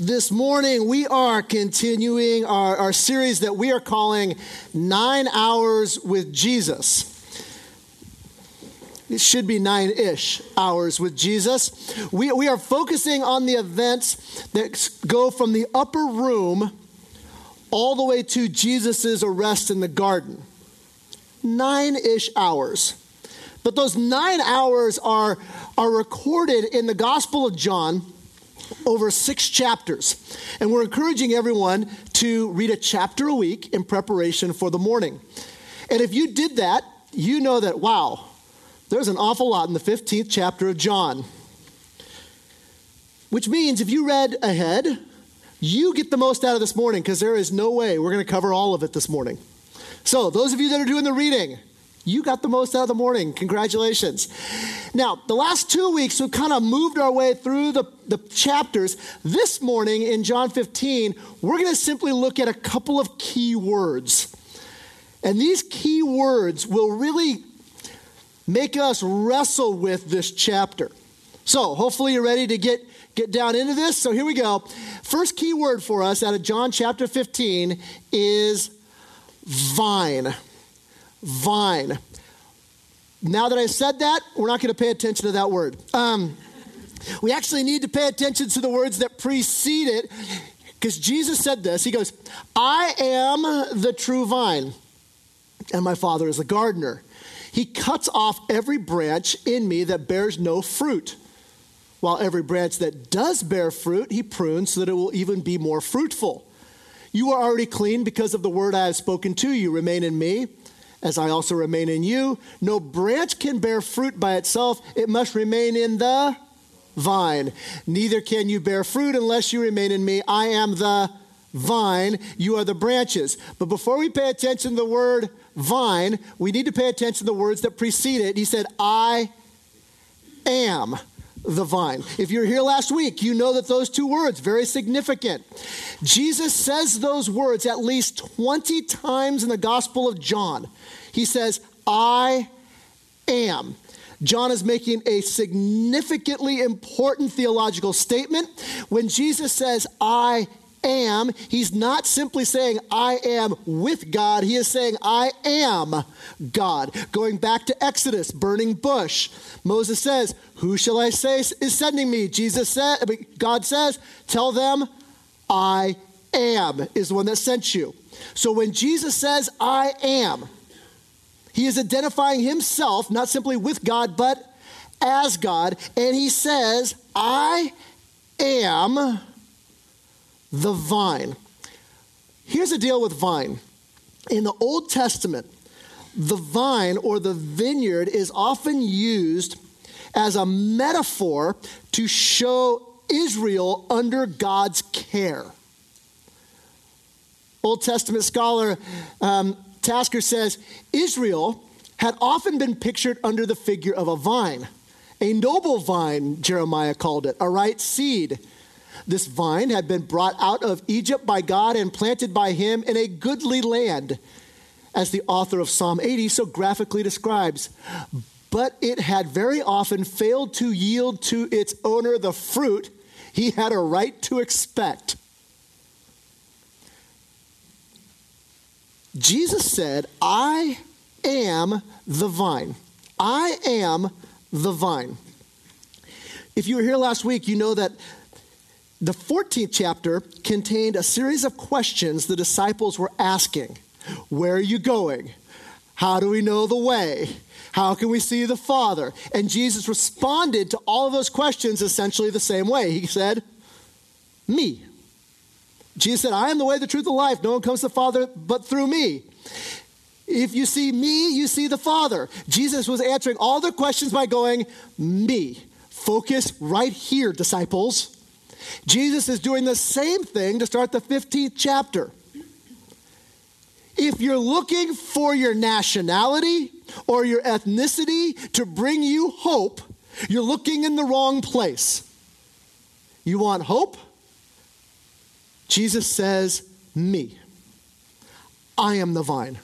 This morning, we are continuing our series that we are calling 9 Hours with Jesus. It should be 9-ish hours with Jesus. We are focusing on the events that go from the upper room all the way to Jesus' arrest in the garden. 9-ish hours. But those 9 hours are recorded in the Gospel of John over 6 chapters. And we're encouraging everyone to read a chapter a week in preparation for the morning. And if you did that, you know that, wow, there's an awful lot in the 15th chapter of John. Which means if you read ahead, you get the most out of this morning because there is no way we're going to cover all of it this morning. So those of you that are doing the reading, you got the most out of the morning. Congratulations. Now, the last 2 weeks, we've kind of moved our way through the chapters. This morning in John 15, we're going to simply look at a couple of key words. And these key words will really make us wrestle with this chapter. So hopefully you're ready to get down into this. So here we go. First key word for us out of John chapter 15 is vine. Vine. Now that I said that, we're not going to pay attention to that word. We actually need to pay attention to the words that precede it, because Jesus said this. He goes, I am the true vine, and my Father is the gardener. He cuts off every branch in me that bears no fruit, while every branch that does bear fruit, he prunes so that it will even be more fruitful. You are already clean because of the word I have spoken to you. Remain in me, as I also remain in you. No branch can bear fruit by itself. It must remain in the vine. Neither can you bear fruit unless you remain in me. I am the vine. You are the branches. But before we pay attention to the word vine, we need to pay attention to the words that precede it. He said, I am the vine. If you were here last week, you know that those two words, very significant. Jesus says those words at least 20 times in the Gospel of John. He says, I am. John is making a significantly important theological statement. When Jesus says, I am, he's not simply saying, I am with God. He is saying, I am God. Going back to Exodus, burning bush. Moses says, who shall I say is sending me? God says, tell them, I am is the one that sent you. So when Jesus says, I am, he is identifying himself, not simply with God, but as God. And he says, I am the vine. Here's the deal with vine. In the Old Testament, the vine or the vineyard is often used as a metaphor to show Israel under God's care. Old Testament scholar Tasker says, Israel had often been pictured under the figure of a vine. A noble vine, Jeremiah called it, a right seed. This vine had been brought out of Egypt by God and planted by him in a goodly land, as the author of Psalm 80 so graphically describes. But it had very often failed to yield to its owner the fruit he had a right to expect. Jesus said, I am the vine. I am the vine. If you were here last week, you know that the 14th chapter contained a series of questions the disciples were asking. Where are you going? How do we know the way? How can we see the Father? And Jesus responded to all of those questions essentially the same way. He said, me. Jesus said, I am the way, the truth, the life. No one comes to the Father but through me. If you see me, you see the Father. Jesus was answering all their questions by going, me. Focus right here, disciples. Jesus is doing the same thing to start the 15th chapter. If you're looking for your nationality or your ethnicity to bring you hope, you're looking in the wrong place. You want hope? Jesus says, me. I am the vine.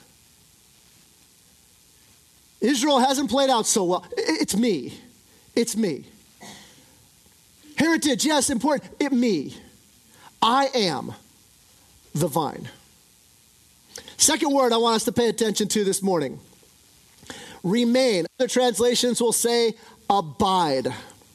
Israel hasn't played out so well. It's me. It's me. Heritage, yes, important. Me. I am the vine. Second word I want us to pay attention to this morning. Remain. Other translations will say abide.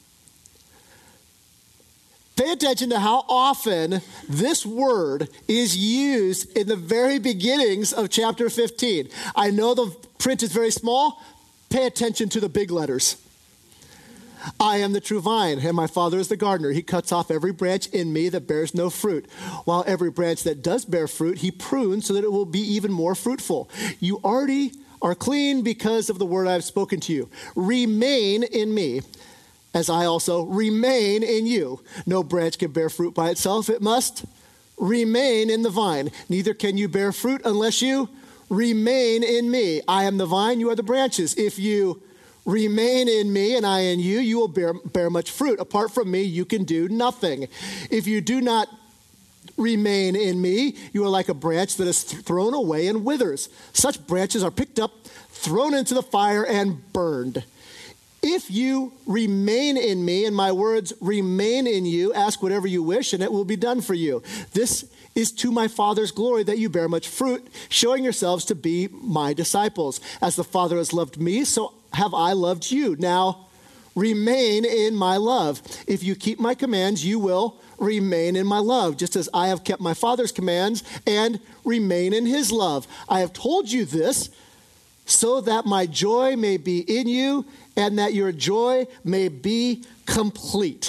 Pay attention to how often this word is used in the very beginnings of chapter 15. I know the print is very small. Pay attention to the big letters. I am the true vine, and my Father is the gardener. He cuts off every branch in me that bears no fruit, while every branch that does bear fruit, he prunes so that it will be even more fruitful. You already are clean because of the word I have spoken to you. Remain in me, as I also remain in you. No branch can bear fruit by itself. It must remain in the vine. Neither can you bear fruit unless you remain in me. I am the vine, you are the branches. If you remain in me and I in you, you will bear much fruit. Apart from me, you can do nothing. If you do not remain in me, you are like a branch that is thrown away and withers. Such branches are picked up, thrown into the fire, and burned. If you remain in me and my words remain in you, ask whatever you wish and it will be done for you. This is to my Father's glory that you bear much fruit, showing yourselves to be my disciples. As the Father has loved me, so have I loved you. Now remain in my love. If you keep my commands, you will remain in my love, just as I have kept my Father's commands and remain in his love. I have told you this so that my joy may be in you and that your joy may be complete.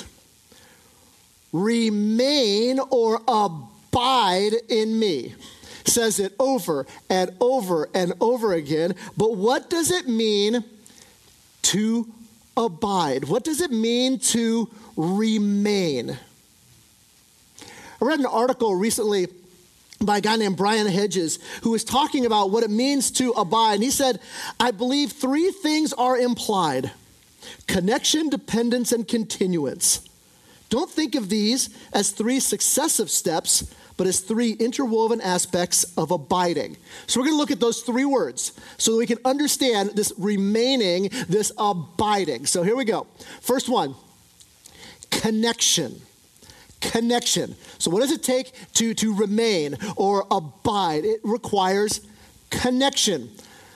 Remain or abide in me. Says it over and over and over again. But what does it mean to abide? What does it mean to remain? I read an article recently by a guy named Brian Hedges who was talking about what it means to abide. And he said, I believe three things are implied: connection, dependence, and continuance. Don't think of these as three successive steps, but as three interwoven aspects of abiding. So we're going to look at those three words so that we can understand this remaining, this abiding. So here we go. First one, connection. Connection. So what does it take to remain or abide? It requires connection.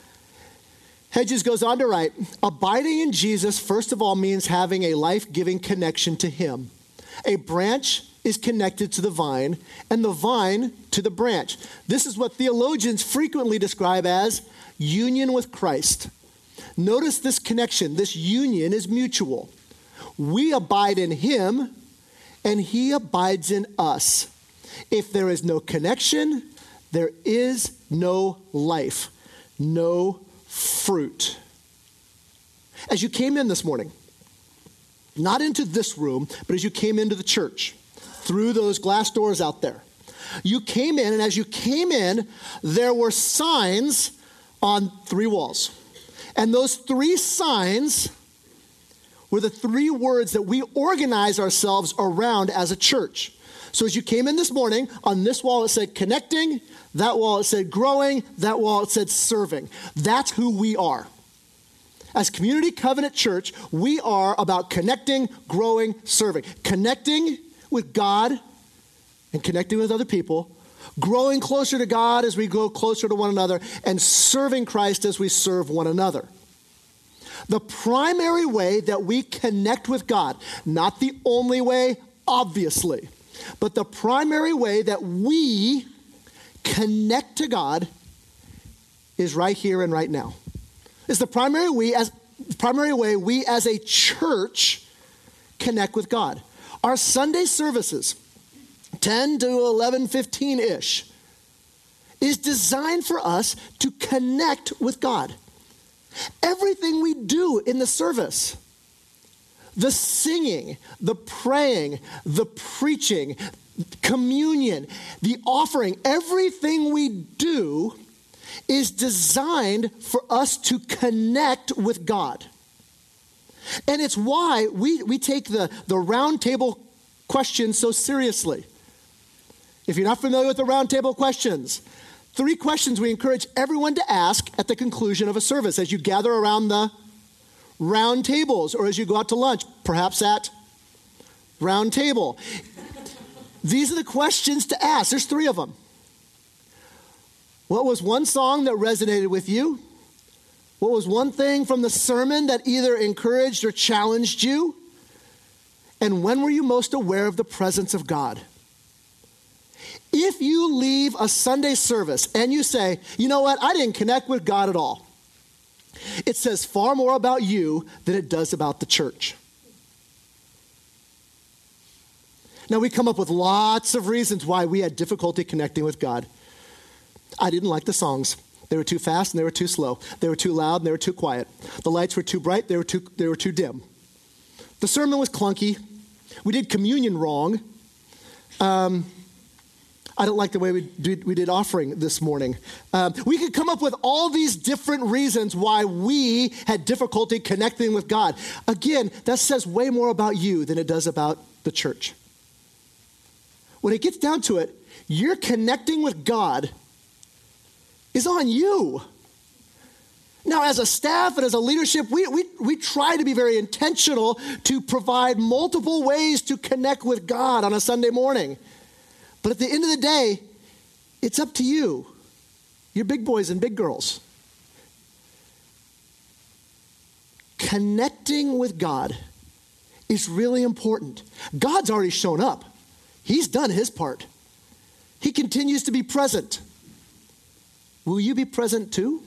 Hedges goes on to write, abiding in Jesus, first of all, means having a life-giving connection to him. A branch is connected to the vine, and the vine to the branch. This is what theologians frequently describe as union with Christ. Notice this connection, this union is mutual. We abide in him, and he abides in us. If there is no connection, there is no life, no fruit. As you came in this morning, not into this room, but as you came into the church, through those glass doors out there, you came in, and as you came in, there were signs on three walls. And those three signs were the three words that we organize ourselves around as a church. So as you came in this morning, on this wall it said connecting, that wall it said growing, that wall it said serving. That's who we are. As Community Covenant Church, we are about connecting, growing, serving. Connecting with God and connecting with other people, growing closer to God as we grow closer to one another, and serving Christ as we serve one another. The primary way that we connect with God, not the only way, obviously, but the primary way that we connect to God is right here and right now. It's the primary way we as a church connect with God. Our Sunday services, 10 to 11:15-ish, is designed for us to connect with God. Everything we do in the service, the singing, the praying, the preaching, communion, the offering, everything we do is designed for us to connect with God. And it's why we take the round table questions so seriously. If you're not familiar with the round table questions, 3 questions we encourage everyone to ask at the conclusion of a service as you gather around the round tables or as you go out to lunch, perhaps at round table. these are the questions to ask. There's 3 of them. What was one song that resonated with you? What was one thing from the sermon that either encouraged or challenged you? And when were you most aware of the presence of God? If you leave a Sunday service and you say, you know what, I didn't connect with God at all, it says far more about you than it does about the church. Now, we come up with lots of reasons why we had difficulty connecting with God. I didn't like the songs. They were too fast and they were too slow. They were too loud and they were too quiet. The lights were too bright, they were too dim. The sermon was clunky. We did communion wrong. I don't like the way we did offering this morning. We could come up with all these different reasons why we had difficulty connecting with God. Again, that says way more about you than it does about the church. When it gets down to it, your connecting with God is on you. Now, as a staff and as a leadership, we try to be very intentional to provide multiple ways to connect with God on a Sunday morning. But at the end of the day, it's up to you, your big boys and big girls. Connecting with God is really important. God's already shown up. He's done his part. He continues to be present. Will you be present too?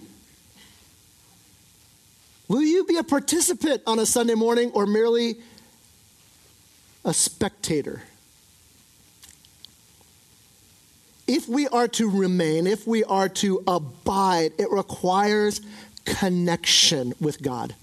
Will you be a participant on a Sunday morning or merely a spectator? If we are to remain, if we are to abide, it requires connection with God.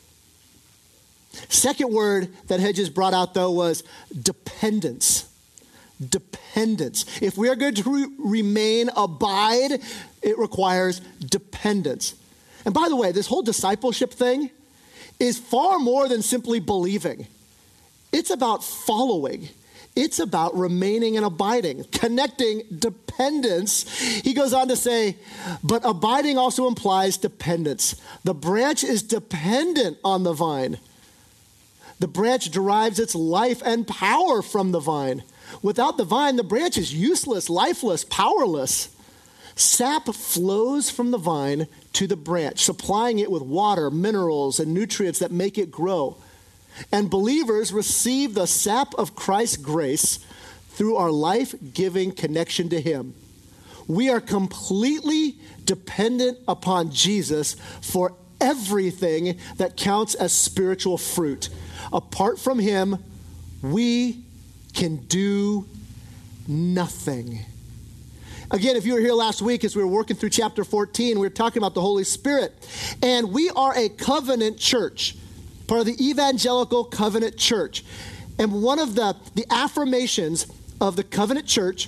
Second word that Hedges brought out, though, was dependence. Dependence. If we are going to remain, abide, it requires dependence. And by the way, this whole discipleship thing is far more than simply believing. It's about following. It's about remaining and abiding, connecting, dependence. He goes on to say, but abiding also implies dependence. The branch is dependent on the vine. The branch derives its life and power from the vine. Without the vine, the branch is useless, lifeless, powerless. Sap flows from the vine to the branch, supplying it with water, minerals, and nutrients that make it grow. And believers receive the sap of Christ's grace through our life-giving connection to him. We are completely dependent upon Jesus for everything that counts as spiritual fruit. Apart from him, we can do nothing. Again, if you were here last week as we were working through chapter 14, we were talking about the Holy Spirit. And we are a covenant church, part of the Evangelical Covenant Church. And one of the affirmations of the covenant church,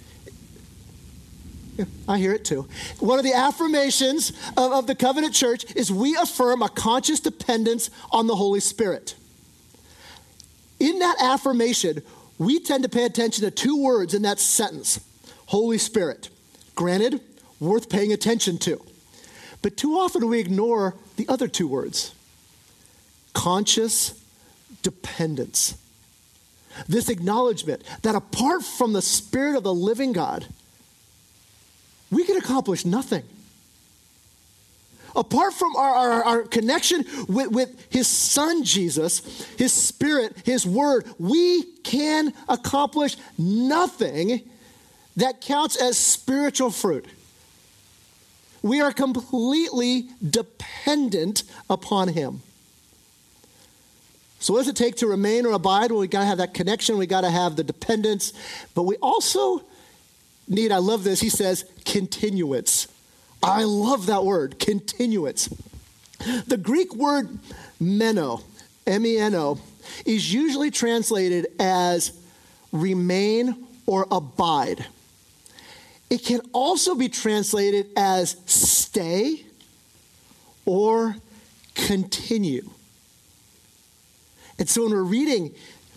I hear it too. One of the affirmations of the covenant church is we affirm a conscious dependence on the Holy Spirit. In that affirmation, we tend to pay attention to 2 words in that sentence. Holy Spirit. Granted, worth paying attention to. But too often we ignore the other 2 words. Conscious dependence. This acknowledgement that apart from the Spirit of the living God, we can accomplish nothing. Apart from our connection with his son, Jesus, his Spirit, his word, we can accomplish nothing that counts as spiritual fruit. We are completely dependent upon him. So what does it take to remain or abide? Well, we got to have that connection. We got to have the dependence. But we also need, I love this, he says, continuance. I love that word, continuance. The Greek word meno, M-E-N-O, is usually translated as remain or abide. It can also be translated as stay or continue. And so when we're reading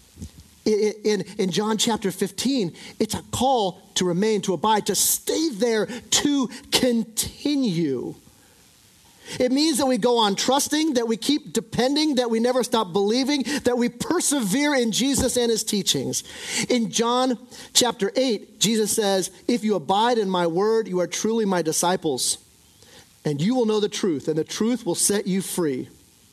in John chapter 15, it's a call to remain, to abide, to stay there, to continue. It means that we go on trusting, that we keep depending, that we never stop believing, that we persevere in Jesus and his teachings. In John chapter 8, Jesus says, "If you abide in my word, you are truly my disciples, and you will know the truth, and the truth will set you free."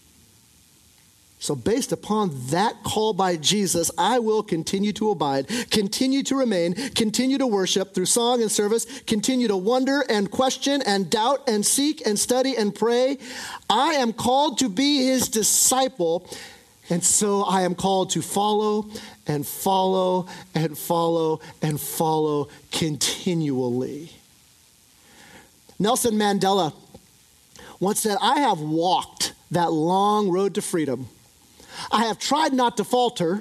So based upon that call by Jesus, I will continue to abide, continue to remain, continue to worship through song and service, continue to wonder and question and doubt and seek and study and pray. I am called to be his disciple, and so I am called to follow and follow and follow and follow continually. Nelson Mandela once said, "I have walked that long road to freedom. I have tried not to falter.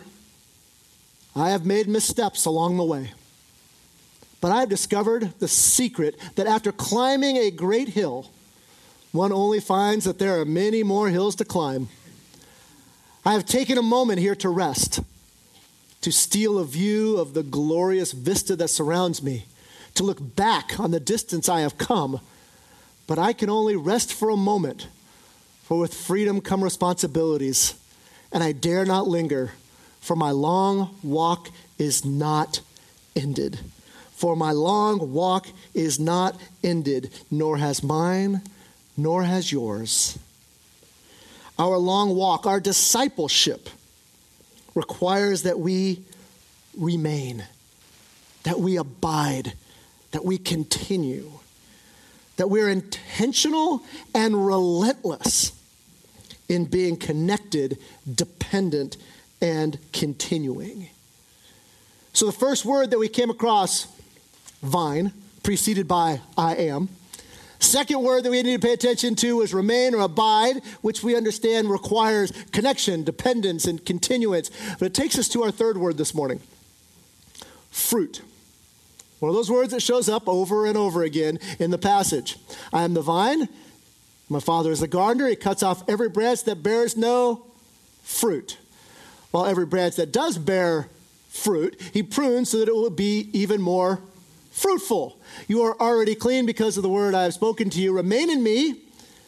I have made missteps along the way. But I have discovered the secret that after climbing a great hill, one only finds that there are many more hills to climb. I have taken a moment here to rest, to steal a view of the glorious vista that surrounds me, to look back on the distance I have come. But I can only rest for a moment, for with freedom come responsibilities. And I dare not linger, for my long walk is not ended. For my long walk is not ended, nor has mine, nor has yours." Our long walk, our discipleship, requires that we remain, that we abide, that we continue, that we're intentional and relentless in being connected, dependent, and continuing. So the first word that we came across, vine, preceded by I am. Second word that we need to pay attention to is remain or abide, which we understand requires connection, dependence, and continuance. But it takes us to our third word this morning, fruit. One of those words that shows up over and over again in the passage. I am the vine. My Father is the gardener. He cuts off every branch that bears no fruit. While every branch that does bear fruit, he prunes so that it will be even more fruitful. You are already clean because of the word I have spoken to you. Remain in me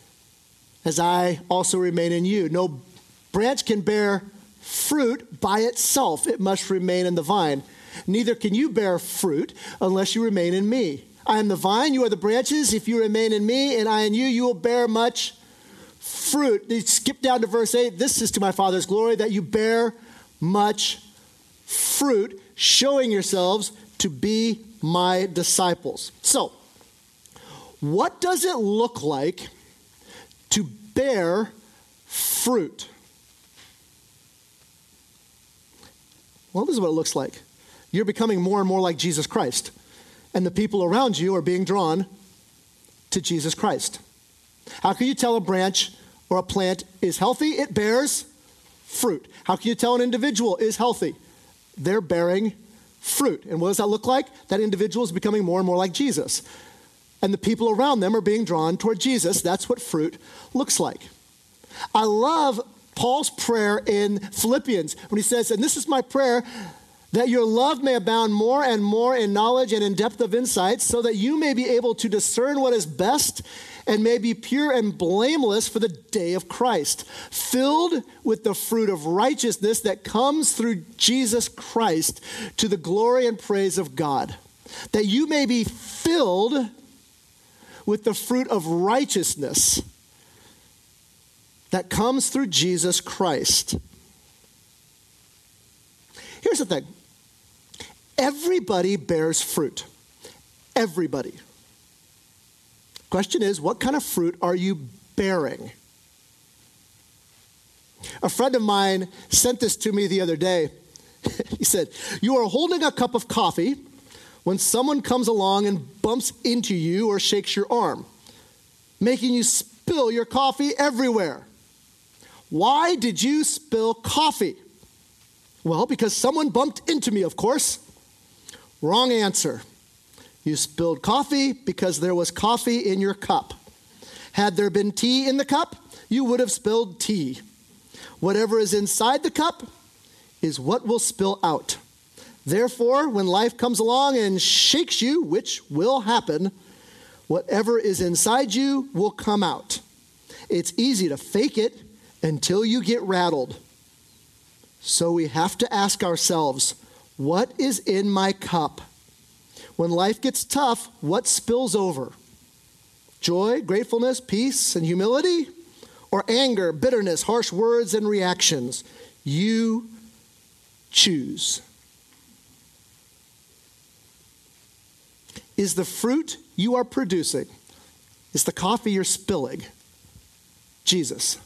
as I also remain in you. No branch can bear fruit by itself. It must remain in the vine. Neither can you bear fruit unless you remain in me. I am the vine, you are the branches. If you remain in me and I in you, you will bear much fruit. You skip down to verse 8. This is to my Father's glory, that you bear much fruit, showing yourselves to be my disciples. So, what does it look like to bear fruit? Well, this is what it looks like. You're becoming more and more like Jesus Christ. And the people around you are being drawn to Jesus Christ. How can you tell a branch or a plant is healthy? It bears fruit. How can you tell an individual is healthy? They're bearing fruit. And what does that look like? That individual is becoming more and more like Jesus. And the people around them are being drawn toward Jesus. That's what fruit looks like. I love Paul's prayer in Philippians when he says, and this is my prayer, that your love may abound more and more in knowledge and in depth of insight, so that you may be able to discern what is best and may be pure and blameless for the day of Christ, filled with the fruit of righteousness that comes through Jesus Christ to the glory and praise of God. That you may be filled with the fruit of righteousness that comes through Jesus Christ. Here's the thing. Everybody bears fruit. Everybody. Question is, what kind of fruit are you bearing? A friend of mine sent this to me the other day. He said, you are holding a cup of coffee when someone comes along and bumps into you or shakes your arm, making you spill your coffee everywhere. Why did you spill coffee? Well, because someone bumped into me, of course. Wrong answer. You spilled coffee because there was coffee in your cup. Had there been tea in the cup, you would have spilled tea. Whatever is inside the cup is what will spill out. Therefore, when life comes along and shakes you, which will happen, whatever is inside you will come out. It's easy to fake it until you get rattled. So we have to ask ourselves, what is in my cup? When life gets tough, what spills over? Joy, gratefulness, peace, and humility? Or anger, bitterness, harsh words, and reactions? You choose. Is the fruit you are producing, is the coffee you're spilling, Jesus?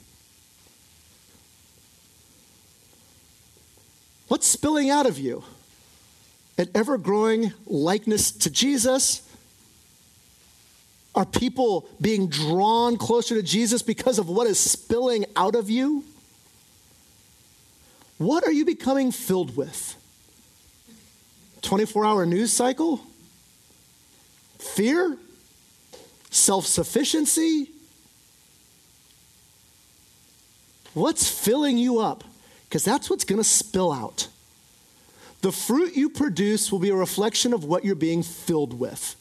What's spilling out of you? An ever-growing likeness to Jesus? Are people being drawn closer to Jesus because of what is spilling out of you? What are you becoming filled with? 24-hour news cycle? Fear? Self-sufficiency? What's filling you up? Because that's what's going to spill out. The fruit you produce will be a reflection of what you're being filled with.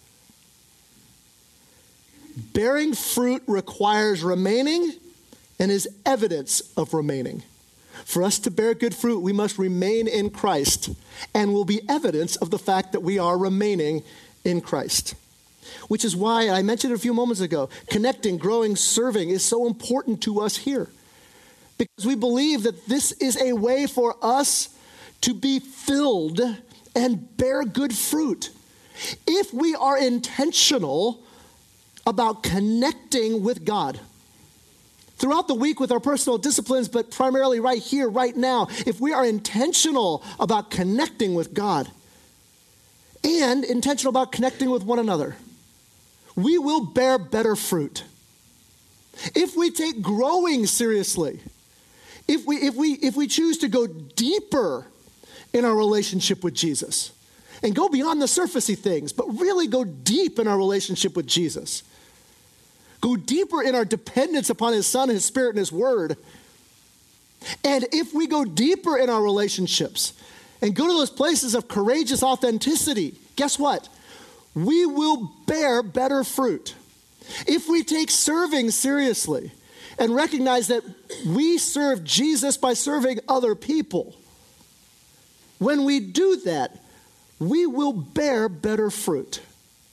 Bearing fruit requires remaining and is evidence of remaining. For us to bear good fruit, we must remain in Christ and will be evidence of the fact that we are remaining in Christ. Which is why, I mentioned it a few moments ago, connecting, growing, serving is so important to us here. Because we believe that this is a way for us to be filled and bear good fruit. If we are intentional about connecting with God, throughout the week with our personal disciplines, but primarily right here, right now, if we are intentional about connecting with God and intentional about connecting with one another, we will bear better fruit. If we take growing seriously, if we choose to go deeper in our relationship with Jesus and go beyond the surfacey things, but really go deep in our relationship with Jesus, go deeper in our dependence upon his Son, his Spirit, and his Word. And if we go deeper in our relationships and go to those places of courageous authenticity, guess what? We will bear better fruit. If we take serving seriously and recognize that we serve Jesus by serving other people, when we do that, we will bear better fruit.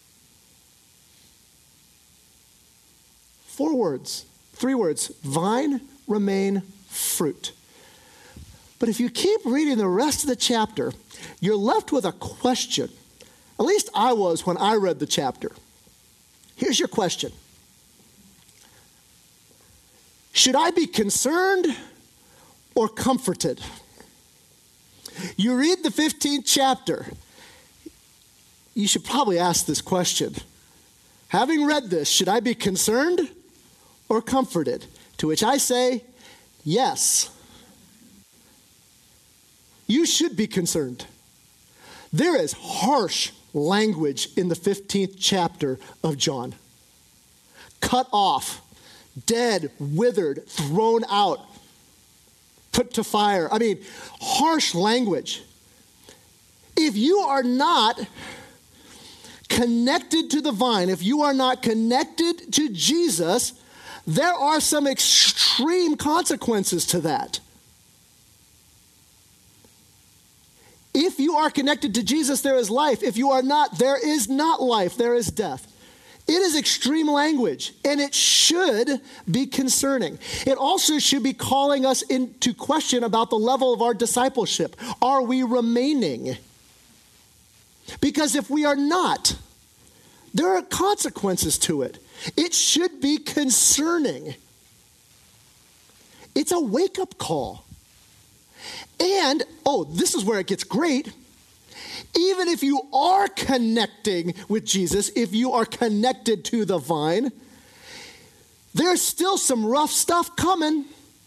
3 words, vine, remain, fruit. But if you keep reading the rest of the chapter, you're left with a question. At least I was when I read the chapter. Here's your question. Should I be concerned or comforted? You read the 15th chapter. You should probably ask this question. Having read this, should I be concerned or comforted? To which I say, yes. You should be concerned. There is harsh language in the 15th chapter of John. Cut off, dead, withered, thrown out, put to fire. I mean, harsh language. If you are not connected to the vine, if you are not connected to Jesus, there are some extreme consequences to that. If you are connected to Jesus, there is life. If you are not, there is not life. There is death. It is extreme language, and it should be concerning. It also should be calling us into question about the level of our discipleship. Are we remaining? Because if we are not, there are consequences to it. It should be concerning. It's a wake-up call. And, this is where it gets great. Even if you are connecting with Jesus, if you are connected to the vine, there's still some rough stuff coming.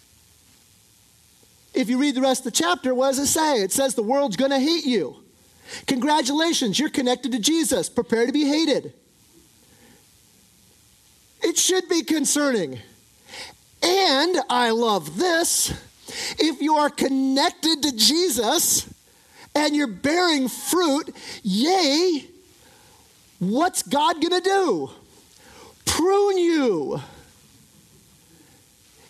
If you read the rest of the chapter, what does it say? It says the world's going to hate you. Congratulations, you're connected to Jesus. Prepare to be hated. It should be concerning. And I love this. If you are connected to Jesus and you're bearing fruit, yay, what's God going to do? Prune you.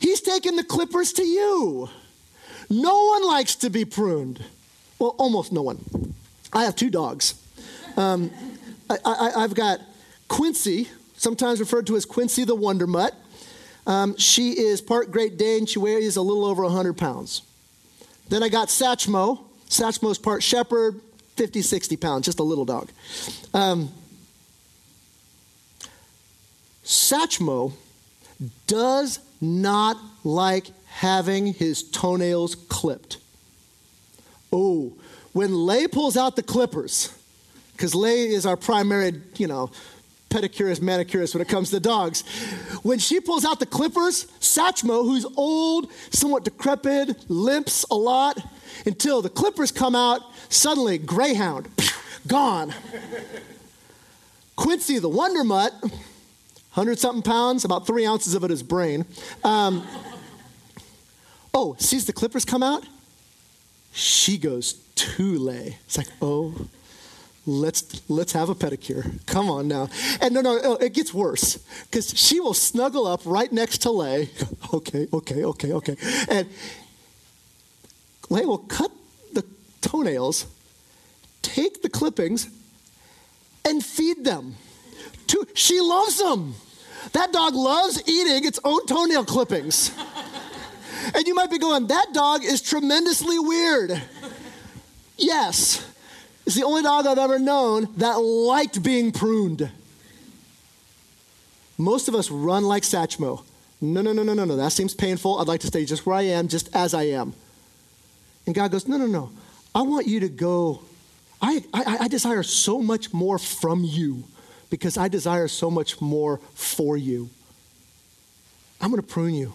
He's taken the clippers to you. No one likes to be pruned. Well, almost no one. I have 2 dogs. I've got Quincy, sometimes referred to as Quincy the Wonder Mutt. She is part Great Dane. She weighs a little over 100 pounds. Then I got Satchmo. Satchmo's part Shepherd, 50, 60 pounds, just a little dog. Satchmo does not like having his toenails clipped. Oh, when Lay pulls out the clippers, because Lay is our primary, pedicurist, manicurist when it comes to dogs. When she pulls out the clippers, Satchmo, who's old, somewhat decrepit, limps a lot, until the clippers come out, suddenly, greyhound, gone. Quincy, the Wonder Mutt, 100-something pounds, about 3 ounces of it is brain. Sees the clippers come out? She goes to Lay. It's like, let's have a pedicure. Come on now. And no, it gets worse. Because she will snuggle up right next to Lay. Okay. And Lay will cut the toenails, take the clippings, and feed them. She loves them. That dog loves eating its own toenail clippings. And you might be going, that dog is tremendously weird. Yes. It's the only dog I've ever known that liked being pruned. Most of us run like Satchmo. No. That seems painful. I'd like to stay just where I am, just as I am. And God goes, no. I want you to go. I desire so much more from you because I desire so much more for you. I'm going to prune you.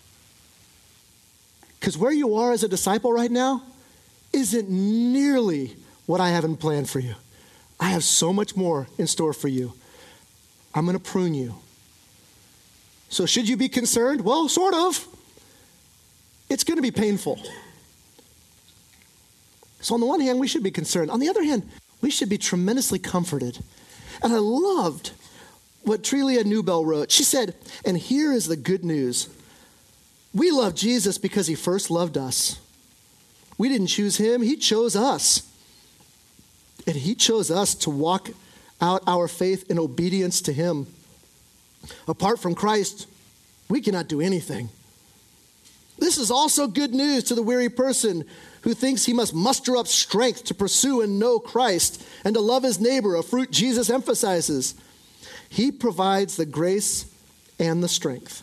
Because where you are as a disciple right now isn't nearly what I haven't planned for you. I have so much more in store for you. I'm going to prune you. So should you be concerned? Well, sort of. It's going to be painful. So on the one hand, we should be concerned. On the other hand, we should be tremendously comforted. And I loved what Trelia Newbell wrote. She said, and here is the good news. We love Jesus because he first loved us. We didn't choose him. He chose us. And he chose us to walk out our faith in obedience to him. Apart from Christ, we cannot do anything. This is also good news to the weary person who thinks he must muster up strength to pursue and know Christ and to love his neighbor, a fruit Jesus emphasizes. He provides the grace and the strength.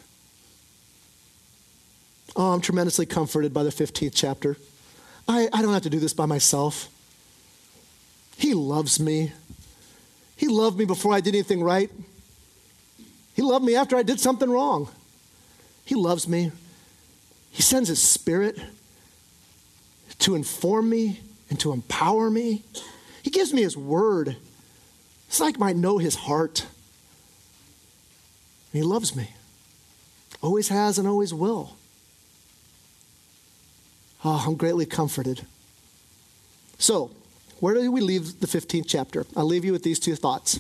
Oh, I'm tremendously comforted by the 15th chapter. I don't have to do this by myself. He loves me. He loved me before I did anything right. He loved me after I did something wrong. He loves me. He sends his Spirit to inform me and to empower me. He gives me his word. It's like I might know his heart. And he loves me. Always has and always will. Oh, I'm greatly comforted. So, where do we leave the 15th chapter? I'll leave you with these 2 thoughts.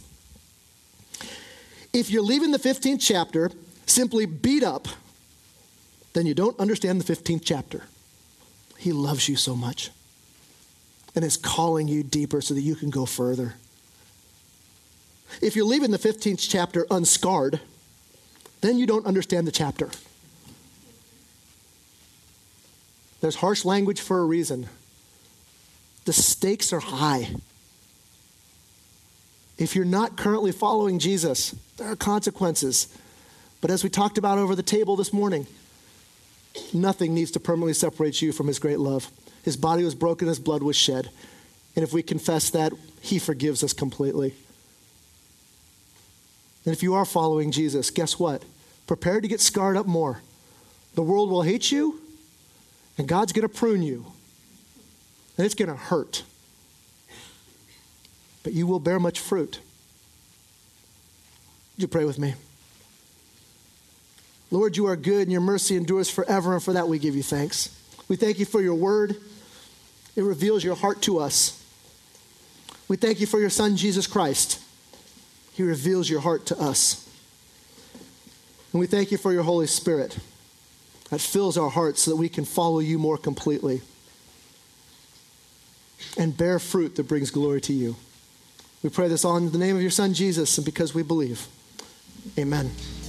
If you're leaving the 15th chapter simply beat up, then you don't understand the 15th chapter. He loves you so much and is calling you deeper so that you can go further. If you're leaving the 15th chapter unscarred, then you don't understand the chapter. There's harsh language for a reason. The stakes are high. If you're not currently following Jesus, there are consequences. But as we talked about over the table this morning, nothing needs to permanently separate you from his great love. His body was broken, his blood was shed. And if we confess that, he forgives us completely. And if you are following Jesus, guess what? Prepare to get scarred up more. The world will hate you, and God's going to prune you. And it's going to hurt. But you will bear much fruit. Would you pray with me? Lord, you are good and your mercy endures forever, and for that we give you thanks. We thank you for your word. It reveals your heart to us. We thank you for your son, Jesus Christ. He reveals your heart to us. And we thank you for your Holy Spirit. that fills our hearts so that we can follow you more completely and bear fruit that brings glory to you. We pray this all in the name of your Son, Jesus, and because we believe. Amen.